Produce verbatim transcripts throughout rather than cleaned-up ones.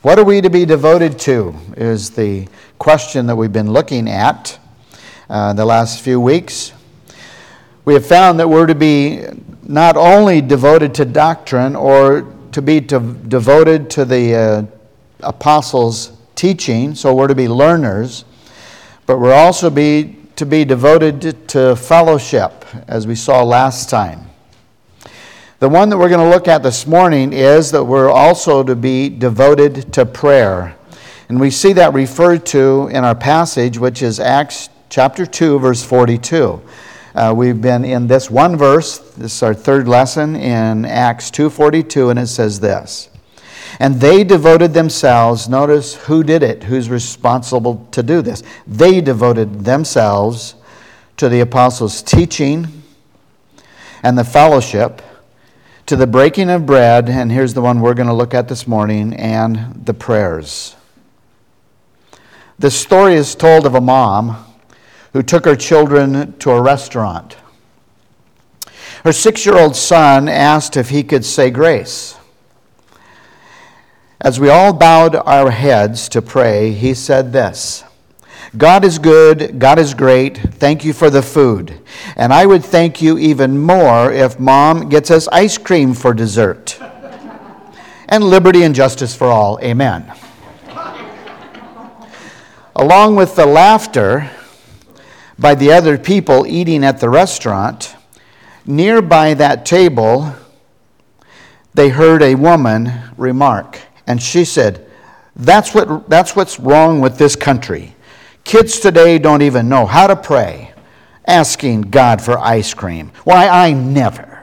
What are we to be devoted to is the question that we've been looking at uh, the last few weeks. We have found that we're to be not only devoted to doctrine or to be to, devoted to the uh, apostles' teaching, so we're to be learners, but we're also be to be devoted to, to fellowship, as we saw last time. The one that we're going to look at this morning is that we're also to be devoted to prayer. And we see that referred to in our passage, which is Acts chapter two, verse forty-two. Uh, we've been in this one verse. This is our third lesson in Acts two forty-two, and it says this. And they devoted themselves, notice who did it, who's responsible to do this. They devoted themselves to the apostles' teaching and the fellowship, to the breaking of bread, and here's the one we're going to look at this morning, and the prayers. The story is told of a mom who took her children to a restaurant. Her six-year-old son asked if he could say grace. As we all bowed our heads to pray, he said this: God is good, God is great, thank you for the food. And I would thank you even more if Mom gets us ice cream for dessert. And liberty and justice for all, amen. Along with the laughter by the other people eating at the restaurant, nearby that table, they heard a woman remark. And she said, that's what that's what's wrong with this country. Kids today don't even know how to pray, asking God for ice cream. Why, I never.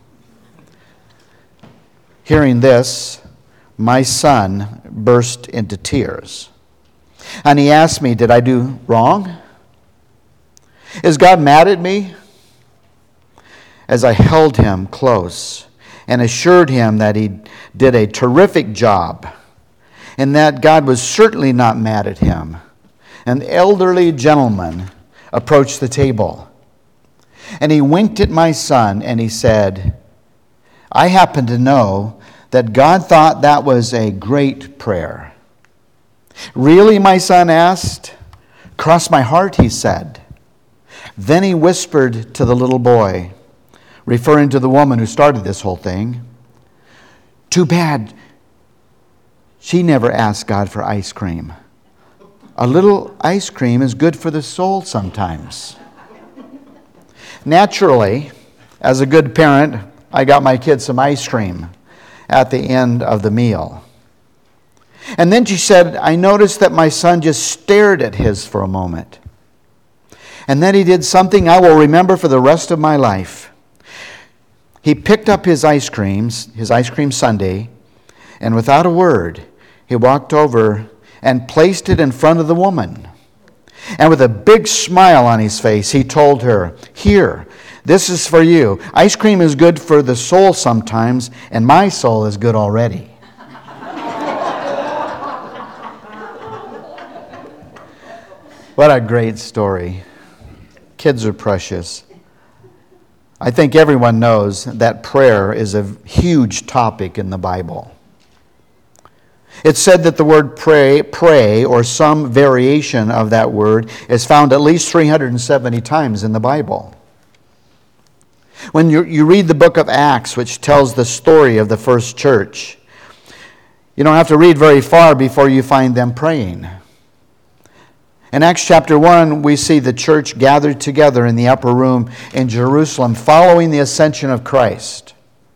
Hearing this, my son burst into tears. And he asked me, did I do wrong? Is God mad at me? As I held him close and assured him that he did a terrific job and that God was certainly not mad at him, an elderly gentleman approached the table, and he winked at my son, and he said, I happen to know that God thought that was a great prayer. Really, my son asked. Cross my heart, he said. Then he whispered to the little boy, referring to the woman who started this whole thing, too bad she never asked God for ice cream. A little ice cream is good for the soul sometimes. Naturally, as a good parent, I got my kids some ice cream at the end of the meal. And then she said, I noticed that my son just stared at his for a moment. And then he did something I will remember for the rest of my life. He picked up his ice creams, his ice cream sundae, and without a word, he walked over and placed it in front of the woman. And with a big smile on his face, he told her, here, this is for you. Ice cream is good for the soul sometimes, and my soul is good already. What a great story. Kids are precious. I think everyone knows that prayer is a huge topic in the Bible. It's said that the word pray, pray, or some variation of that word, is found at least three hundred seventy times in the Bible. When you, you read the book of Acts, which tells the story of the first church, you don't have to read very far before you find them praying. In Acts chapter one, we see the church gathered together in the upper room in Jerusalem following the ascension of Christ.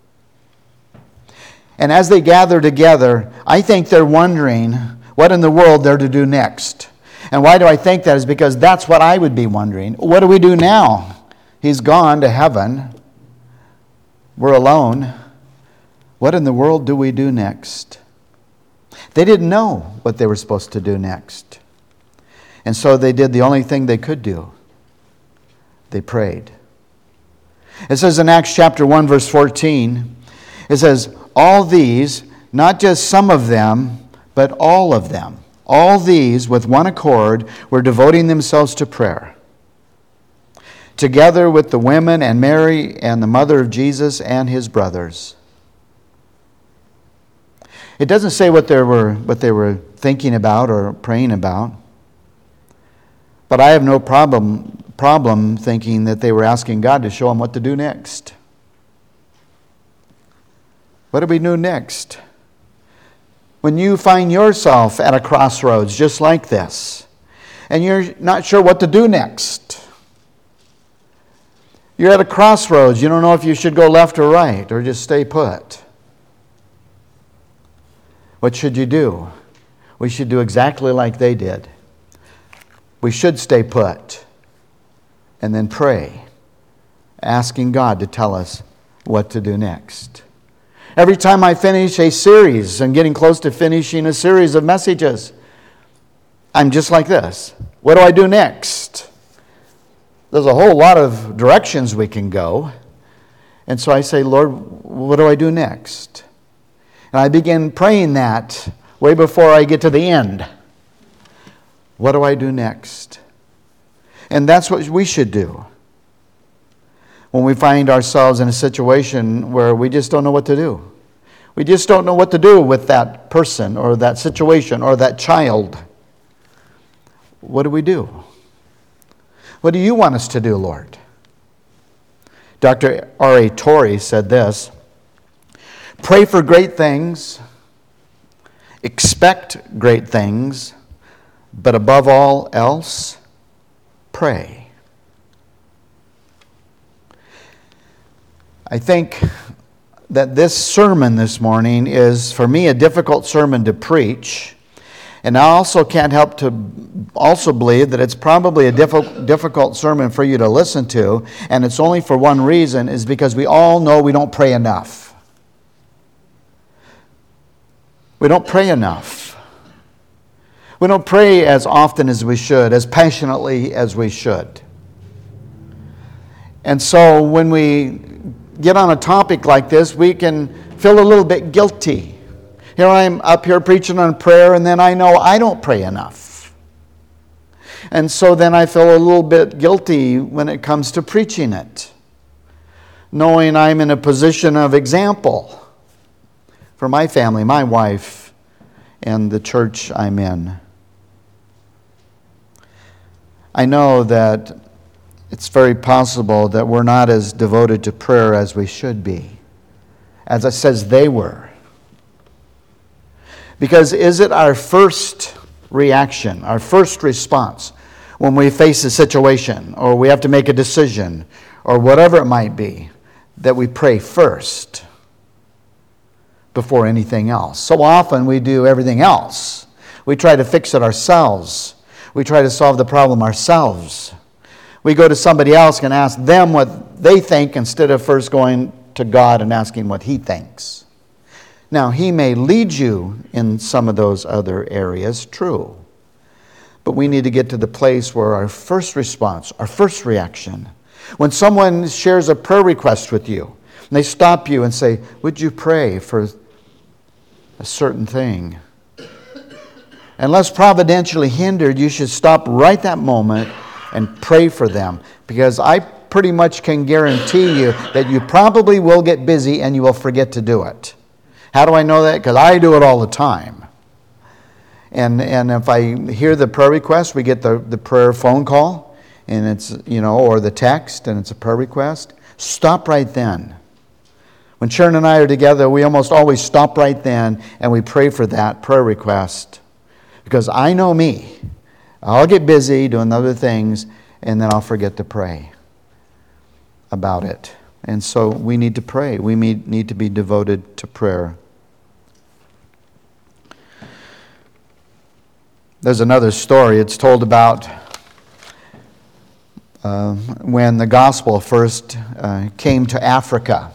And as they gather together, I think they're wondering what in the world they're to do next. And why do I think that? Is because that's what I would be wondering. What do we do now? He's gone to heaven. We're alone. What in the world do we do next? They didn't know what they were supposed to do next. And so they did the only thing they could do. They prayed. It says in Acts chapter one, verse fourteen, it says, all these, not just some of them, but all of them, all these with one accord were devoting themselves to prayer, together with the women and Mary and the mother of Jesus and his brothers. It doesn't say what they were what they were thinking about or praying about. But I have no problem problem thinking that they were asking God to show them what to do next. What do we do next? When you find yourself at a crossroads just like this, and you're not sure what to do next. You're at a crossroads. You don't know if you should go left or right or just stay put. What should you do? We should do exactly like they did. We should stay put and then pray, asking God to tell us what to do next. Every time I finish a series, I'm getting close to finishing a series of messages, I'm just like this. What do I do next? There's a whole lot of directions we can go. And so I say, Lord, what do I do next? And I begin praying that way before I get to the end. What do I do next? And that's what we should do. When we find ourselves in a situation where we just don't know what to do. We just don't know what to do with that person or that situation or that child. What do we do? What do you want us to do, Lord? Doctor R A Torrey said this: pray for great things, expect great things, but above all else, pray. I think that this sermon this morning is, for me, a difficult sermon to preach. And I also can't help to also believe that it's probably a diffi- difficult sermon for you to listen to. And it's only for one reason, is because we all know we don't pray enough. We don't pray enough. We don't pray as often as we should, as passionately as we should. And so when we get on a topic like this, we can feel a little bit guilty. Here I'm up here preaching on prayer, and then I know I don't pray enough. And so then I feel a little bit guilty when it comes to preaching it, knowing I'm in a position of example for my family, my wife, and the church I'm in. I know that it's very possible that we're not as devoted to prayer as we should be, as it says they were. Because is it our first reaction, our first response when we face a situation or we have to make a decision or whatever it might be, that we pray first before anything else? So often we do everything else. We try to fix it ourselves. We try to solve the problem ourselves. We go to somebody else and ask them what they think instead of first going to God and asking what He thinks. Now, He may lead you in some of those other areas, true. But we need to get to the place where our first response, our first reaction, when someone shares a prayer request with you, and they stop you and say, would you pray for a certain thing? Unless providentially hindered, you should stop right that moment and pray for them. Because I pretty much can guarantee you that you probably will get busy and you will forget to do it. How do I know that? Because I do it all the time. And and if I hear the prayer request, we get the, the prayer phone call, and it's, you know, or the text, and it's a prayer request. Stop right then. When Sharon and I are together, we almost always stop right then and we pray for that prayer request. Because I know me. I'll get busy doing other things, and then I'll forget to pray about it. And so we need to pray. We need to be devoted to prayer. There's another story. It's told about uh, when the gospel first uh, came to Africa.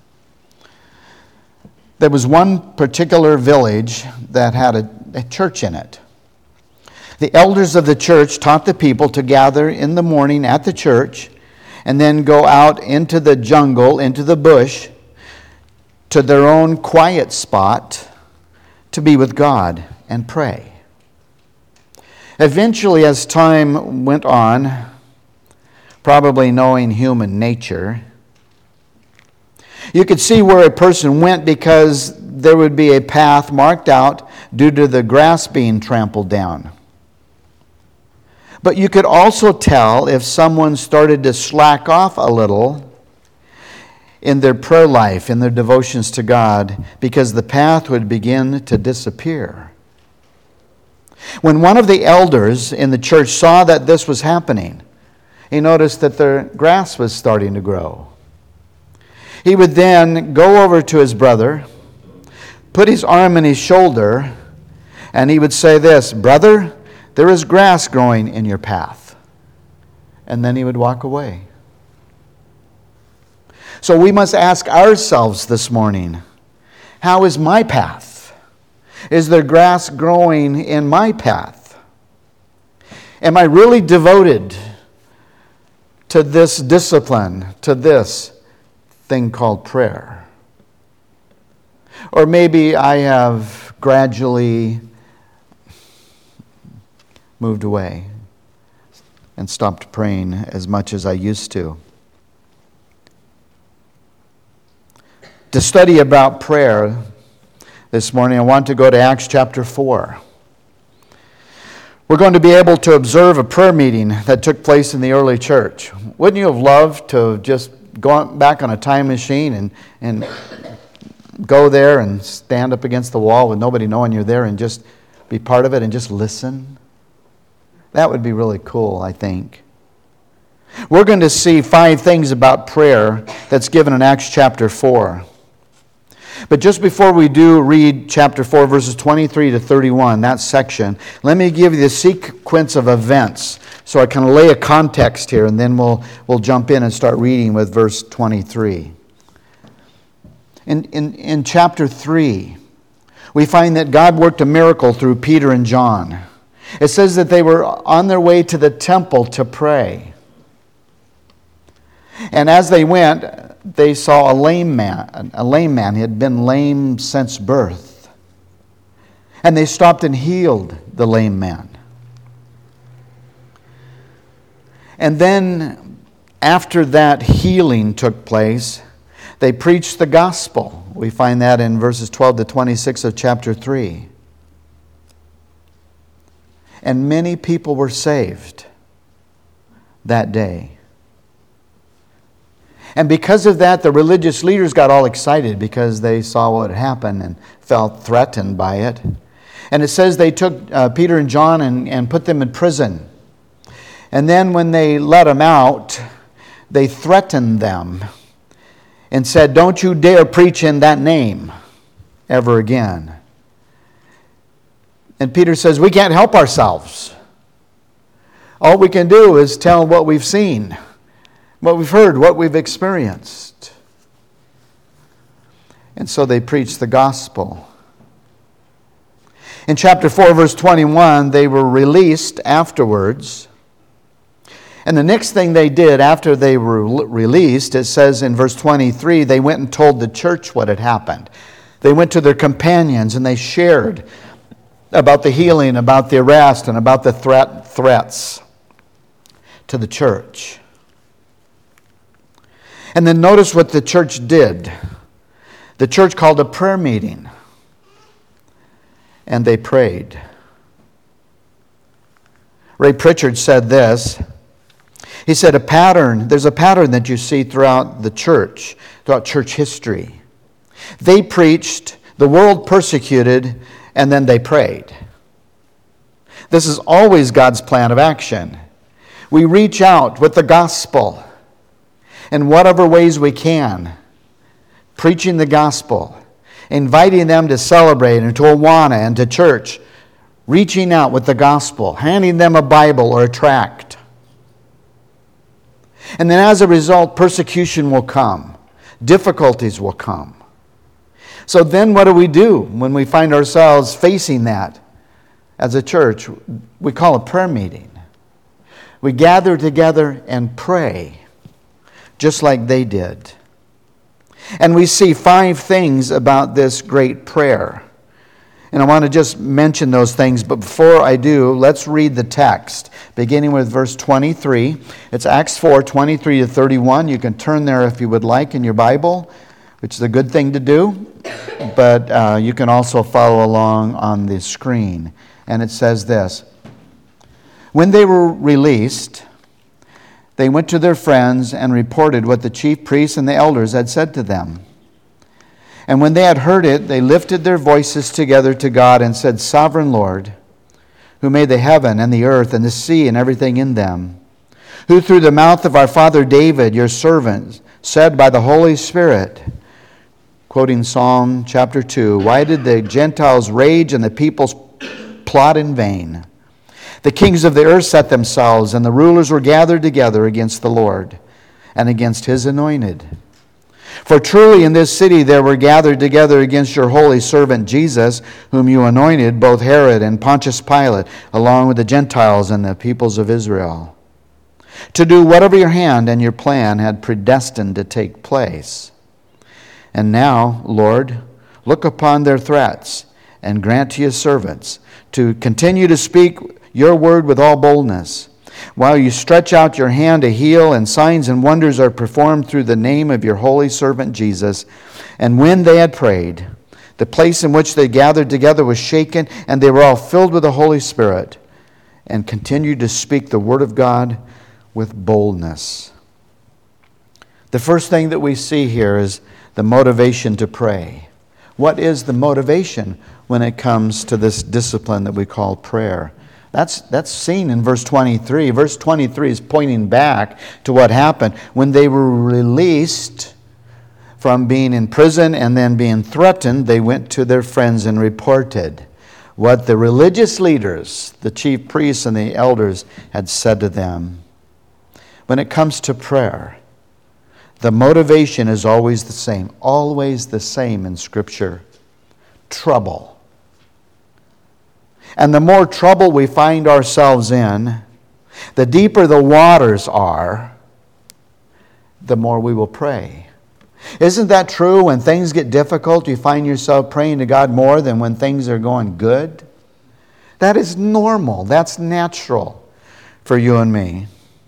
There was one particular village that had a, a church in it. The elders of the church taught the people to gather in the morning at the church and then go out into the jungle, into the bush, to their own quiet spot to be with God and pray. Eventually, as time went on, probably knowing human nature, you could see where a person went because there would be a path marked out due to the grass being trampled down. But you could also tell if someone started to slack off a little in their prayer life, in their devotions to God, because the path would begin to disappear. When one of the elders in the church saw that this was happening, he noticed that their grass was starting to grow. He would then go over to his brother, put his arm on his shoulder, and he would say this, "Brother, there is grass growing in your path." And then he would walk away. So we must ask ourselves this morning, how is my path? Is there grass growing in my path? Am I really devoted to this discipline, to this thing called prayer? Or maybe I have gradually moved away and stopped praying as much as I used to. To study about prayer this morning, I want to go to Acts chapter four. We're going to be able to observe a prayer meeting that took place in the early church. Wouldn't you have loved to just go back on a time machine and, and go there and stand up against the wall with nobody knowing you're there and just be part of it and just listen? That would be really cool, I think. We're going to see five things about prayer that's given in Acts chapter four. But just before we do read chapter four, verses twenty-three to thirty-one, that section, let me give you the sequence of events so I can lay a context here, and then we'll, we'll jump in and start reading with verse twenty-three. In, in, in chapter three, we find that God worked a miracle through Peter and John. It says that they were on their way to the temple to pray. And as they went, they saw a lame man. A lame man. He had been lame since birth. And they stopped and healed the lame man. And then, after that healing took place, they preached the gospel. We find that in verses twelve to twenty-six of chapter three. And many people were saved that day. And because of that, the religious leaders got all excited because they saw what had happened and felt threatened by it. And it says they took uh, Peter and John and, and put them in prison. And then when they let them out, they threatened them and said, "Don't you dare preach in that name ever again." And Peter says, "We can't help ourselves. All we can do is tell what we've seen, what we've heard, what we've experienced." And so they preached the gospel. In chapter four, verse twenty-one, they were released afterwards. And the next thing they did after they were released, it says in verse twenty-three, they went and told the church what had happened. They went to their companions and they shared about the healing, about the arrest, and about the threat threats to the church. And then notice what the church did. The church called a prayer meeting. And they prayed. Ray Pritchard said this. He said, a pattern, there's a pattern that you see throughout the church, throughout church history. They preached, the world persecuted, and then they prayed. This is always God's plan of action. We reach out with the gospel in whatever ways we can, preaching the gospel, inviting them to celebrate and to Awana and to church, reaching out with the gospel, handing them a Bible or a tract. And then as a result, persecution will come. Difficulties will come. So then what do we do when we find ourselves facing that as a church? We call a prayer meeting. We gather together and pray, just like they did. And we see five things about this great prayer. And I want to just mention those things, but before I do, let's read the text, beginning with verse twenty-three. It's Acts four, twenty-three to thirty-one. You can turn there if you would like in your Bible. which is a good thing to do, but uh, you can also follow along on the screen. And it says this: when they were released, they went to their friends and reported what the chief priests and the elders had said to them. And when they had heard it, they lifted their voices together to God and said, Sovereign Lord, who made the heaven and the earth and the sea and everything in them, who through the mouth of our father David, your servant, said by the Holy Spirit, quoting Psalm chapter two, why did the Gentiles rage and the peoples plot in vain? The kings of the earth set themselves, and the rulers were gathered together against the Lord and against his anointed. For truly in this city there were gathered together against your holy servant Jesus, whom you anointed, both Herod and Pontius Pilate, along with the Gentiles and the peoples of Israel, to do whatever your hand and your plan had predestined to take place. And now, Lord, look upon their threats and grant to your servants to continue to speak your word with all boldness, while you stretch out your hand to heal, and signs and wonders are performed through the name of your holy servant Jesus. And when they had prayed, the place in which they gathered together was shaken, and they were all filled with the Holy Spirit, and continued to speak the word of God with boldness. The first thing that we see here is the motivation to pray. What is the motivation when it comes to this discipline that we call prayer? That's, that's seen in verse twenty-three. Verse twenty-three is pointing back to what happened when they were released from being in prison and then being threatened. They went to their friends and reported what the religious leaders, the chief priests and the elders, had said to them. When it comes to prayer, the motivation is always the same, always the same in Scripture: trouble. And the more trouble we find ourselves in, the deeper the waters are, the more we will pray. Isn't that true? When things get difficult, you find yourself praying to God more than when things are going good? That is normal. That's natural for you and me.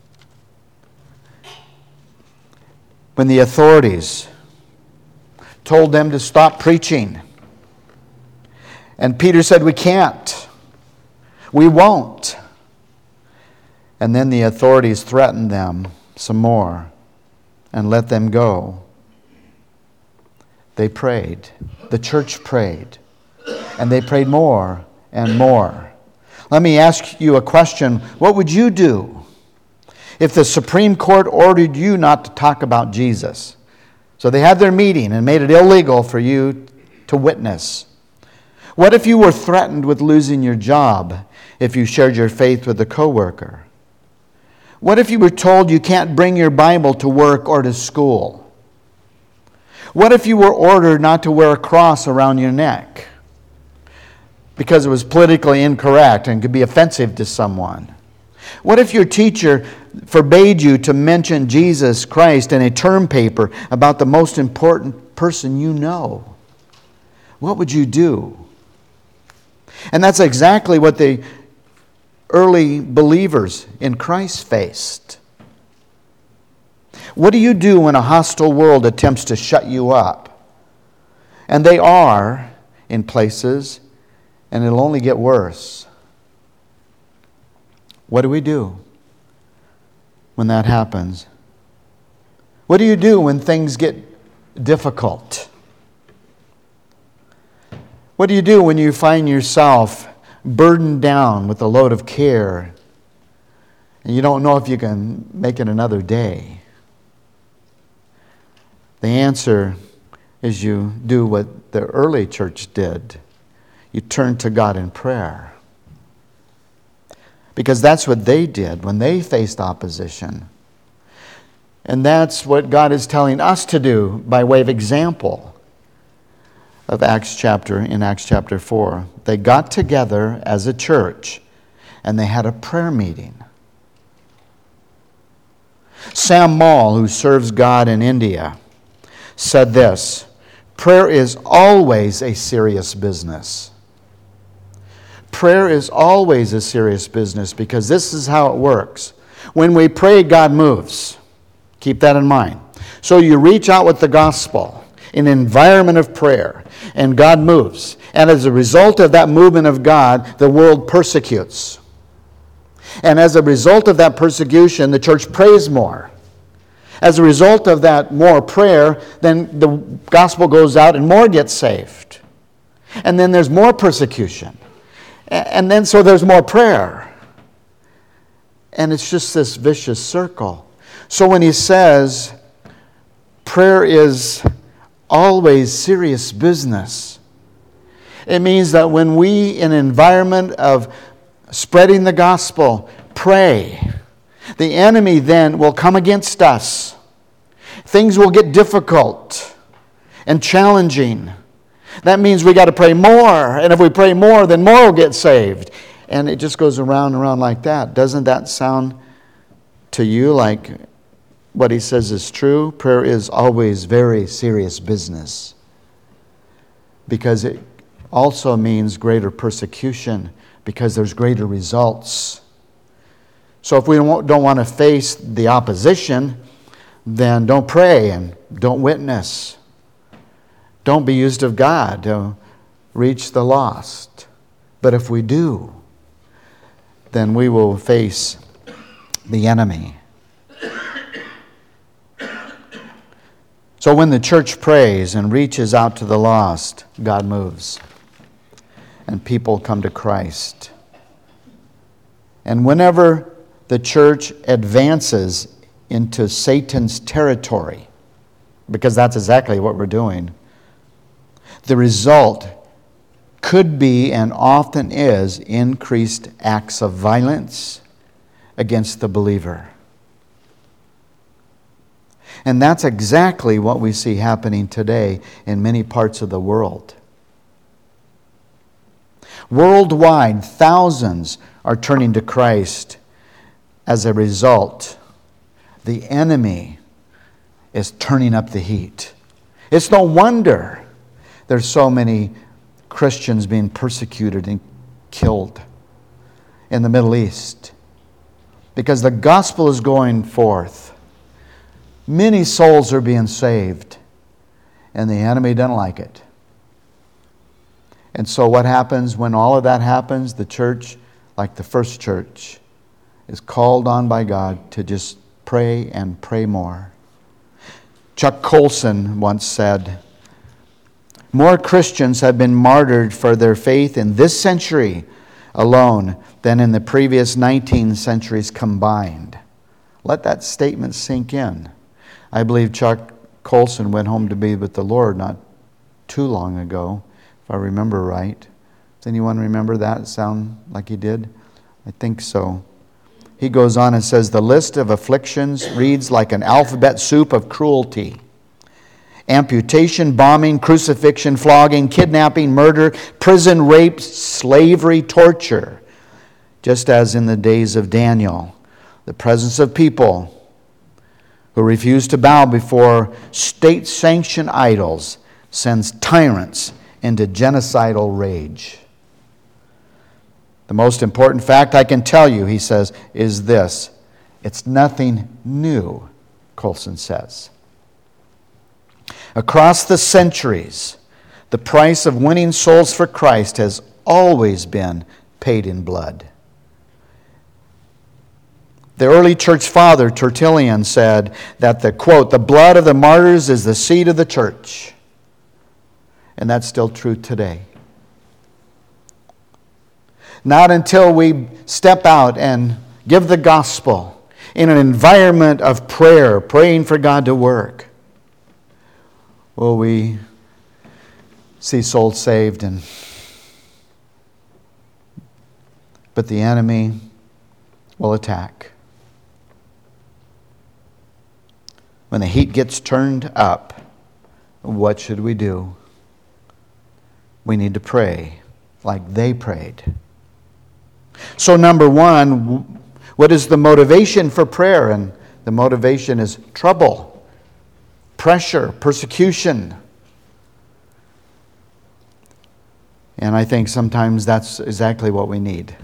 When the authorities told them to stop preaching, and Peter said, we can't. We won't. And then the authorities threatened them some more and let them go. They prayed. The church prayed. And they prayed more and more. Let me ask you a question. What would you do if the Supreme Court ordered you not to talk about Jesus? So they had their meeting and made it illegal for you to witness. What if you were threatened with losing your job if you shared your faith with a coworker? What if you were told you can't bring your Bible to work or to school? What if you were ordered not to wear a cross around your neck because it was politically incorrect and could be offensive to someone? What if your teacher forbade you to mention Jesus Christ in a term paper about the most important person you know? What would you do? And that's exactly what the early believers in Christ faced. What do you do when a hostile world attempts to shut you up? And they are in places, and it'll only get worse. What do we do when that happens? What do you do when things get difficult? What do you do when you find yourself burdened down with a load of care and you don't know if you can make it another day? The answer is you do what the early church did. You turn to God in prayer. Because that's what they did when they faced opposition. And that's what God is telling us to do by way of example of Acts chapter, in Acts chapter four. They got together as a church and they had a prayer meeting. Sam Maul, who serves God in India, said this: prayer is always a serious business. Prayer is always a serious business because this is how it works. When we pray, God moves. Keep that in mind. So you reach out with the gospel. in an environment of prayer, and God moves. And as a result of that movement of God, the world persecutes. And as a result of that persecution, the church prays more. As a result of that more prayer, then the gospel goes out and more get saved. And then there's more persecution. And then so there's more prayer. And it's just this vicious circle. So when he says prayer is always serious business, it means that when we, in an environment of spreading the gospel, pray, the enemy then will come against us. Things will get difficult and challenging. That means we got to pray more. And if we pray more, then more will get saved. And it just goes around and around like that. Doesn't that sound to you like what he says is true? Prayer is always very serious business. Because it also means greater persecution, because there's greater results. So if we don't want to face the opposition, then don't pray and don't witness. Don't be used of God to reach the lost. But if we do, then we will face the enemy. So when the church prays and reaches out to the lost, God moves. And people come to Christ. And whenever the church advances into Satan's territory, because that's exactly what we're doing, the result could be and often is increased acts of violence against the believer. And that's exactly what we see happening today in many parts of the world. Worldwide, thousands are turning to Christ. As a result, the enemy is turning up the heat. It's no wonder there's so many Christians being persecuted and killed in the Middle East, because the gospel is going forth. Many souls are being saved, and the enemy doesn't like it. And so what happens when all of that happens? The church, like the first church, is called on by God to just pray and pray more. Chuck Colson once said, "More Christians have been martyred for their faith in this century alone than in the previous nineteen centuries combined." Let that statement sink in. I believe Chuck Colson went home to be with the Lord not too long ago, if I remember right. Does anyone remember that? Sound like he did? I think so. He goes on and says, "The list of afflictions reads like an alphabet soup of cruelty. Amputation, bombing, crucifixion, flogging, kidnapping, murder, prison, rape, slavery, torture. Just as in the days of Daniel, the presence of people who refuse to bow before state-sanctioned idols sends tyrants into genocidal rage. The most important fact I can tell you," he says, "is this. It's nothing new," Colson says. Across the centuries, the price of winning souls for Christ has always been paid in blood. The early church father, Tertullian, said that the, quote, "the blood of the martyrs is the seed of the church." And that's still true today. Not until we step out and give the gospel in an environment of prayer, praying for God to work, will we see souls saved. And but the enemy will attack. When the heat gets turned up, what should we do? We need to pray like they prayed. So number one, what is the motivation for prayer? And the motivation is trouble, pressure, persecution. And I think sometimes that's exactly what we need.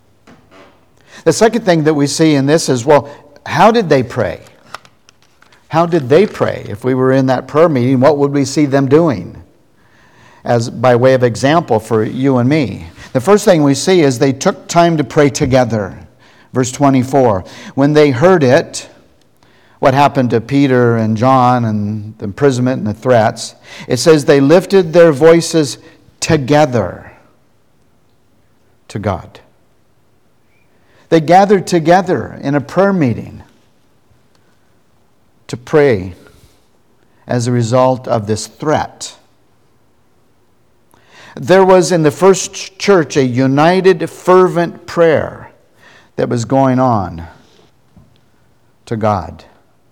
The second thing that we see in this is, well, how did they pray? How did they pray? If we were in that prayer meeting, what would we see them doing? As by way of example for you and me. The first thing we see is they took time to pray together. Verse twenty-four. When they heard it, what happened to Peter and John and the imprisonment and the threats, it says they lifted their voices together to God. They gathered together in a prayer meeting to pray as a result of this threat. There was in the first church a united, fervent prayer that was going on to God.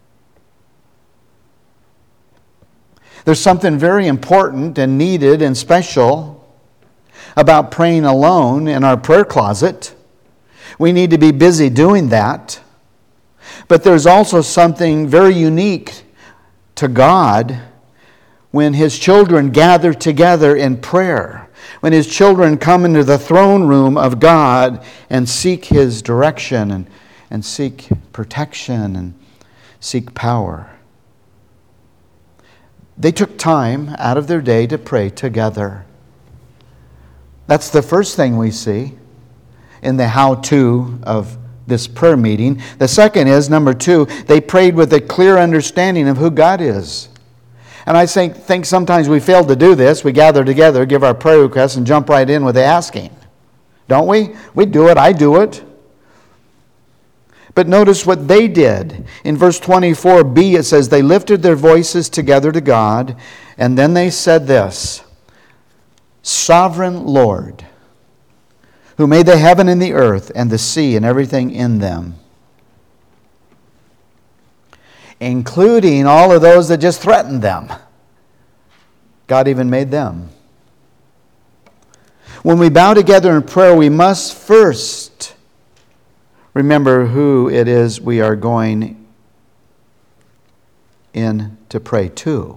There's something very important and needed and special about praying alone in our prayer closet. We need to be busy doing that. But there's also something very unique to God when His children gather together in prayer. When His children come into the throne room of God and seek His direction and, and seek protection and seek power. They took time out of their day to pray together. That's the first thing we see in the how-to of this prayer meeting. The second is, number two, they prayed with a clear understanding of who God is. And I think, think sometimes we fail to do this. We gather together, give our prayer requests, and jump right in with the asking. Don't we? We do it. I do it. But notice what they did. In verse twenty-four b, it says, they lifted their voices together to God, and then they said this, Sovereign Lord, who made the heaven and the earth and the sea and everything in them, including all of those that just threatened them. God even made them. When we bow together in prayer, we must first remember who it is we are going in to pray to.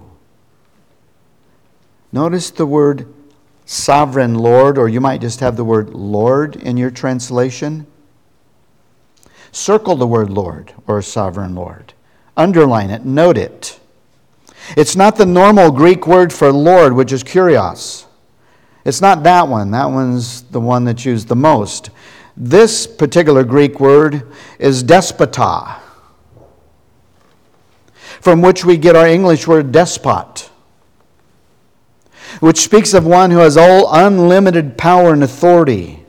Notice the word Sovereign Lord, or you might just have the word Lord in your translation. Circle the word Lord or Sovereign Lord. Underline it, note it. It's not the normal Greek word for Lord, which is kurios. It's not that one. That one's the one that's used the most. This particular Greek word is despota, from which we get our English word despot, which speaks of one who has all unlimited power and authority.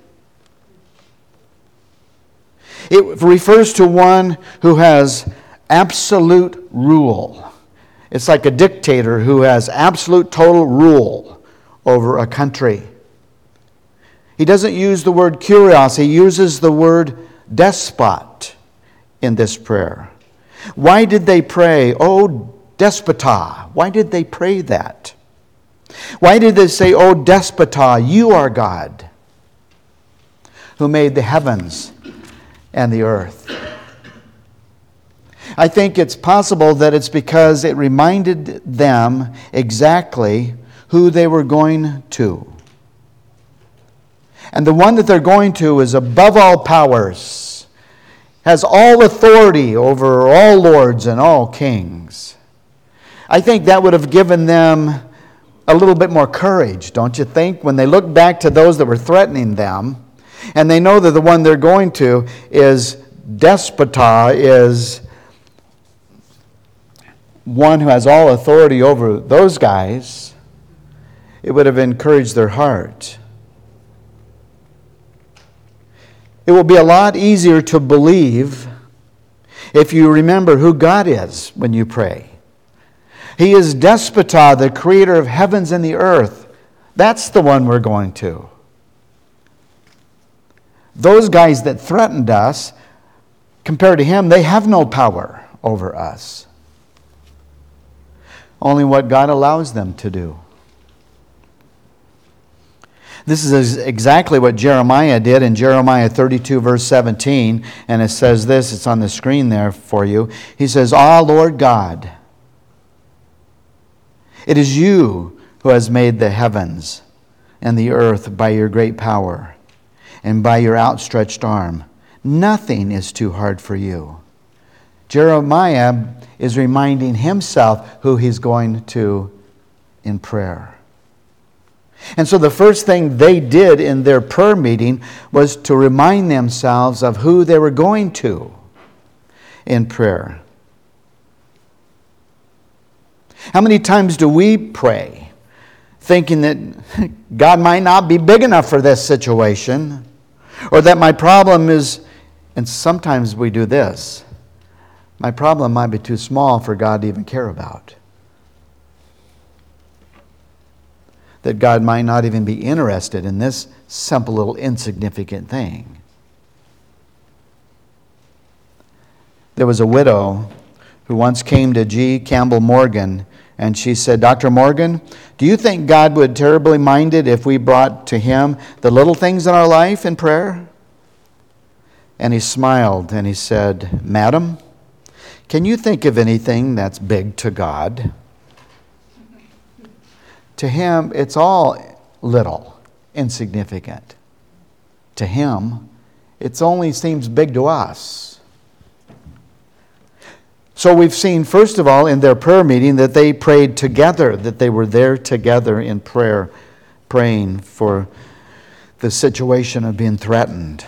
It refers to one who has absolute rule. It's like a dictator who has absolute total rule over a country. He doesn't use the word kurios, he uses the word despot in this prayer. Why did they pray, "Oh, despota"? Why did they pray that? Why did they say, "Oh, despota, you are God, who made the heavens and the earth"? I think it's possible that it's because it reminded them exactly who they were going to. And the one that they're going to is above all powers, has all authority over all lords and all kings. I think that would have given them a little bit more courage, don't you think? When they look back to those that were threatening them, and they know that the one they're going to is despota, is one who has all authority over those guys, it would have encouraged their heart. It will be a lot easier to believe if you remember who God is when you pray. He is despota, the creator of heavens and the earth. That's the one we're going to. Those guys that threatened us, compared to him, they have no power over us. Only what God allows them to do. This is exactly what Jeremiah did in Jeremiah thirty-two, verse seventeen. And it says this, it's on the screen there for you. He says, "Ah, Lord God, it is you who has made the heavens and the earth by your great power and by your outstretched arm. Nothing is too hard for you." Jeremiah is reminding himself who he's going to in prayer. And so the first thing they did in their prayer meeting was to remind themselves of who they were going to in prayer. How many times do we pray thinking that God might not be big enough for this situation, or that my problem is, and sometimes we do this, my problem might be too small for God to even care about. That God might not even be interested in this simple little insignificant thing. There was a widow who once came to G. Campbell Morgan, and she said, Doctor Morgan, do you think God would terribly mind it if we brought to Him the little things in our life in prayer? And he smiled and he said, Madam, can you think of anything that's big to God? To Him, it's all little, insignificant. To Him, it only seems big to us. So we've seen, first of all, in their prayer meeting that they prayed together, that they were there together in prayer, praying for the situation of being threatened.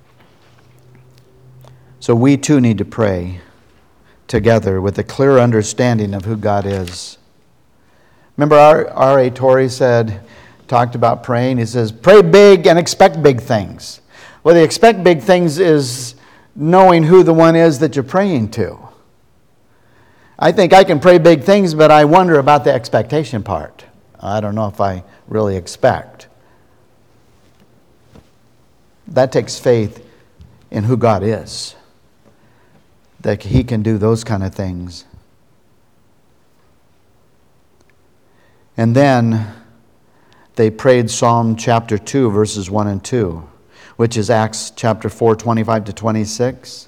So we too need to pray together with a clear understanding of who God is. Remember R A Torrey said, talked about praying, he says, pray big and expect big things. Well, the expect big things is knowing who the one is that you're praying to. I think I can pray big things, but I wonder about the expectation part. I don't know if I really expect. That takes faith in who God is, that He can do those kind of things. And then they prayed Psalm chapter two, verses one and two, which is Acts chapter four, twenty-five to twenty-six.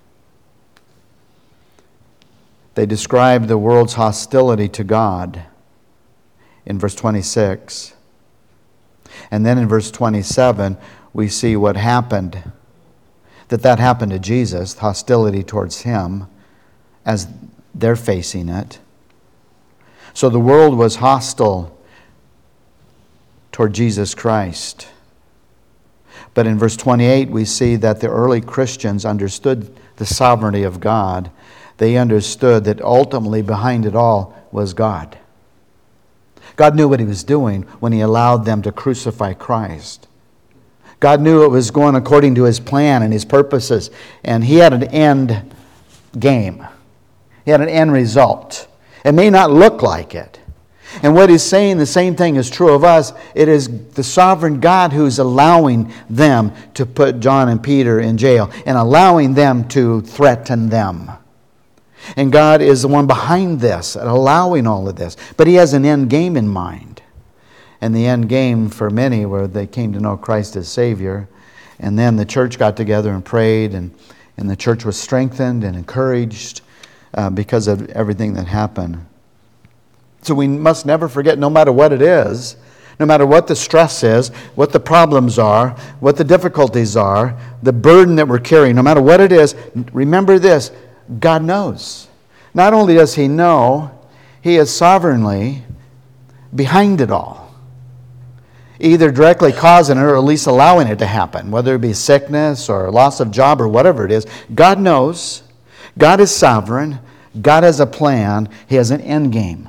They describe the world's hostility to God in verse twenty-six. And then in verse twenty-seven, we see what happened. That that happened to Jesus, hostility towards Him, as they're facing it. So the world was hostile toward Jesus Christ. But in verse twenty-eight, we see that the early Christians understood the sovereignty of God. They understood that ultimately behind it all was God. God knew what He was doing when He allowed them to crucify Christ. God knew it was going according to His plan and His purposes, and He had an end game. He had an end result. It may not look like it. And what He's saying, the same thing is true of us. It is the sovereign God who's allowing them to put John and Peter in jail and allowing them to threaten them. And God is the one behind this, allowing all of this. But He has an end game in mind. And the end game for many where they came to know Christ as Savior. And then the church got together and prayed, and, and the church was strengthened and encouraged uh, because of everything that happened. So we must never forget, no matter what it is, no matter what the stress is, what the problems are, what the difficulties are, the burden that we're carrying, no matter what it is, remember this, God knows. Not only does He know, He is sovereignly behind it all. Either directly causing it or at least allowing it to happen, whether it be sickness or loss of job or whatever it is. God knows. God is sovereign. God has a plan. He has an end game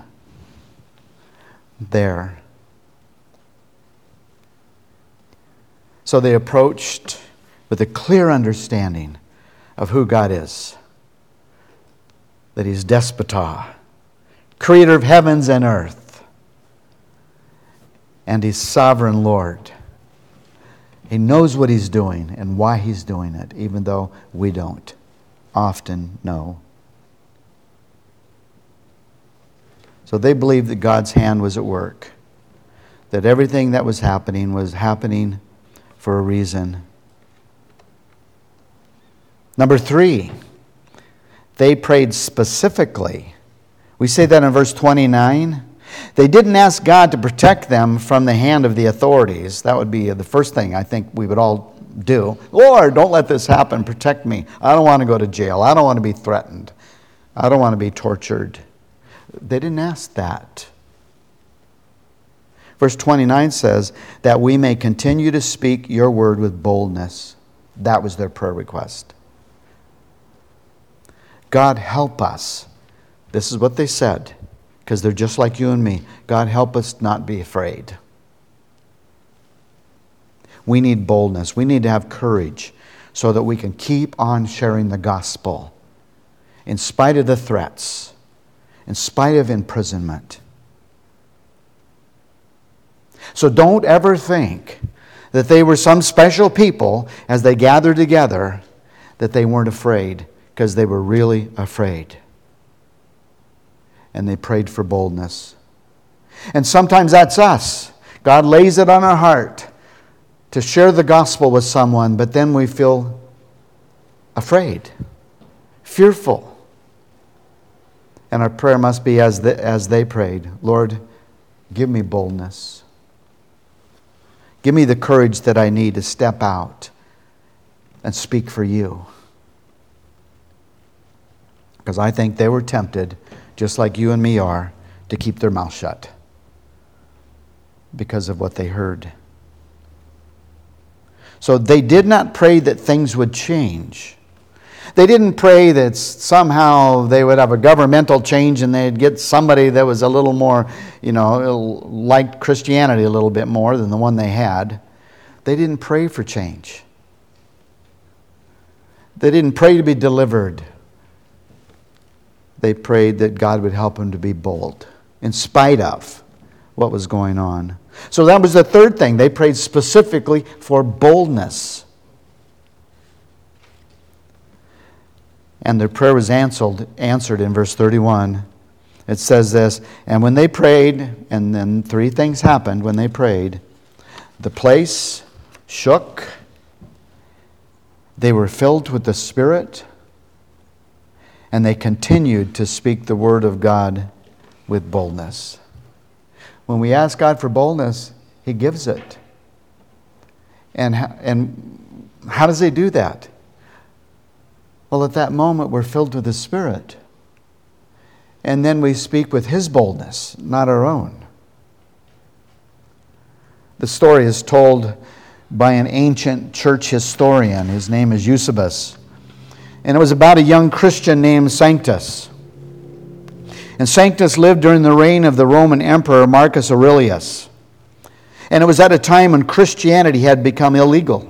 there. So they approached with a clear understanding of who God is. That He's despota, creator of heavens and earth. And He's sovereign Lord. He knows what He's doing and why He's doing it, even though we don't often know. So they believed that God's hand was at work. That everything that was happening was happening for a reason. Number three, they prayed specifically. We say that in verse twenty-nine. They didn't ask God to protect them from the hand of the authorities. That would be the first thing I think we would all do. Lord, don't let this happen. Protect me. I don't want to go to jail. I don't want to be threatened. I don't want to be tortured. They didn't ask that. Verse twenty-nine says that we may continue to speak your word with boldness. That was their prayer request. God, help us. This is what they said, because they're just like you and me. God, help us not be afraid. We need boldness. We need to have courage so that we can keep on sharing the gospel in spite of the threats, in spite of imprisonment. So don't ever think that they were some special people as they gathered together, that they weren't afraid, because they were really afraid. And they prayed for boldness. And sometimes that's us. God lays it on our heart to share the gospel with someone, but then we feel afraid, fearful. And our prayer must be as they, as they prayed, Lord, give me boldness. Give me the courage that I need to step out and speak for you. Because I think they were tempted, just like you and me are, to keep their mouth shut because of what they heard. So they did not pray that things would change. They didn't pray that somehow they would have a governmental change and they'd get somebody that was a little more, you know, liked Christianity a little bit more than the one they had. They didn't pray for change. They didn't pray to be delivered. They prayed that God would help them to be bold in spite of what was going on. So that was the third thing. They prayed specifically for boldness. And their prayer was answered, answered in verse thirty-one. It says this, and when they prayed, and then three things happened when they prayed. The place shook. They were filled with the Spirit. And they continued to speak the word of God with boldness. When we ask God for boldness, He gives it. And, and how does He do that? Well, at that moment, we're filled with the Spirit. And then we speak with His boldness, not our own. The story is told by an ancient church historian. His name is Eusebius. And it was about a young Christian named Sanctus. And Sanctus lived during the reign of the Roman Emperor Marcus Aurelius. And it was at a time when Christianity had become illegal.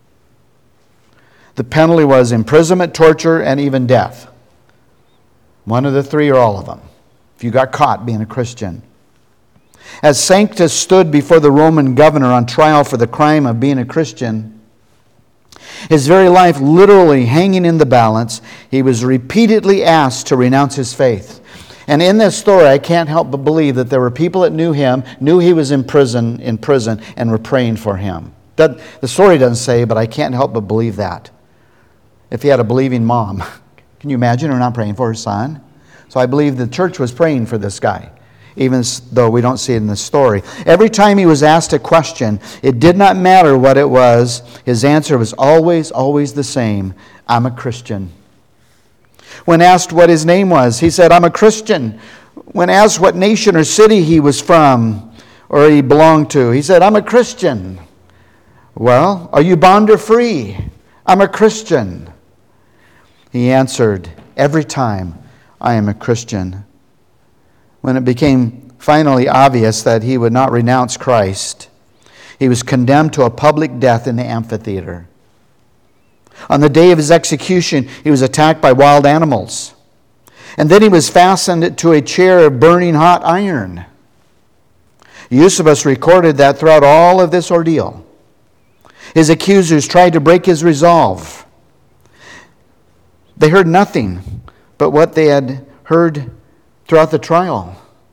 The penalty was imprisonment, torture, and even death. One of the three or all of them, if you got caught being a Christian. As Sanctus stood before the Roman governor on trial for the crime of being a Christian, his very life literally hanging in the balance, he was repeatedly asked to renounce his faith. And in this story, I can't help but believe that there were people that knew him, knew he was in prison, in prison, and were praying for him. That, the story doesn't say, but I can't help but believe that. If he had a believing mom, can you imagine her not praying for her son? So I believe the church was praying for this guy, even though we don't see it in the story. Every time he was asked a question, it did not matter what it was. His answer was always, always the same. I'm a Christian. When asked what his name was, he said, I'm a Christian. When asked what nation or city he was from or he belonged to, he said, I'm a Christian. Well, are you bond or free? I'm a Christian. He answered every time, I am a Christian. When it became finally obvious that he would not renounce Christ, he was condemned to a public death in the amphitheater. On the day of his execution, he was attacked by wild animals. And then he was fastened to a chair of burning hot iron. Eusebius recorded that throughout all of this ordeal, his accusers tried to break his resolve. They heard nothing but what they had heard throughout the trial.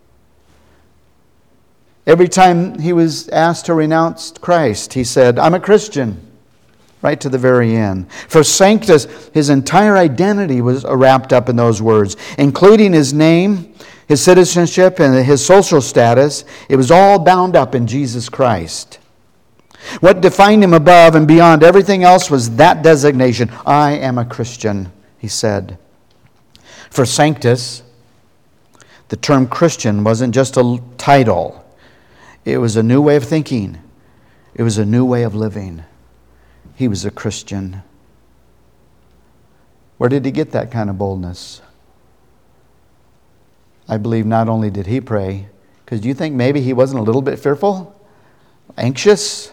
Every time he was asked to renounce Christ, he said, I'm a Christian, right to the very end. For Sanctus, his entire identity was wrapped up in those words, including his name, his citizenship, and his social status. It was all bound up in Jesus Christ. What defined him above and beyond everything else was that designation. I am a Christian, he said. For Sanctus, the term Christian wasn't just a title. It was a new way of thinking. It was a new way of living. He was a Christian. Where did he get that kind of boldness? I believe not only did he pray, because do you think maybe he wasn't a little bit fearful? Anxious?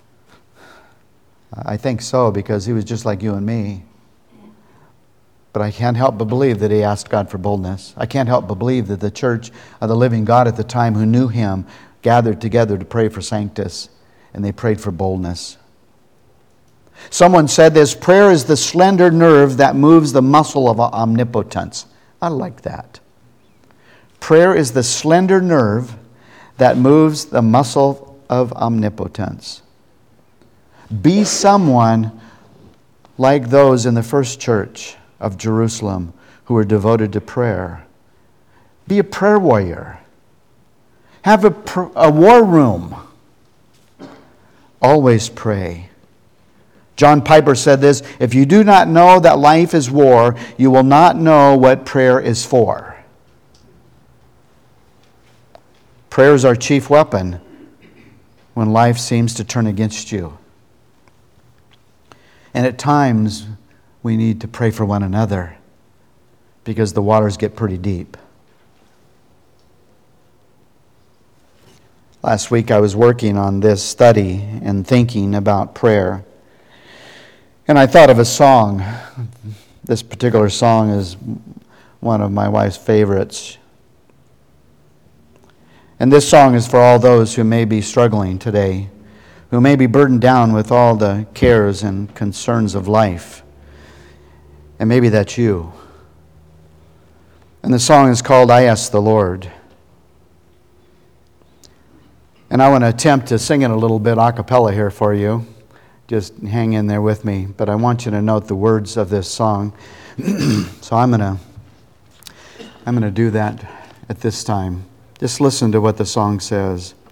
I think so, because he was just like you and me. But I can't help but believe that he asked God for boldness. I can't help but believe that the church of the living God at the time who knew him gathered together to pray for Sanctus, and they prayed for boldness. Someone said this, prayer is the slender nerve that moves the muscle of omnipotence. I like that. Prayer is the slender nerve that moves the muscle of omnipotence. Be someone like those in the first church of Jerusalem who were devoted to prayer. Be a prayer warrior. Have a, pr- a war room. Always pray. John Piper said this, if you do not know that life is war, you will not know what prayer is for. Prayer is our chief weapon when life seems to turn against you. And at times, we need to pray for one another because the waters get pretty deep. Last week I was working on this study and thinking about prayer. And I thought of a song. This particular song is one of my wife's favorites. And this song is for all those who may be struggling today, who may be burdened down with all the cares and concerns of life. And maybe that's you. And the song is called I Ask the Lord. And I want to attempt to sing it a little bit a cappella here for you. Just hang in there with me. But I want you to note the words of this song. So I'm going to I'm going to do that at this time. Just listen to what the song says.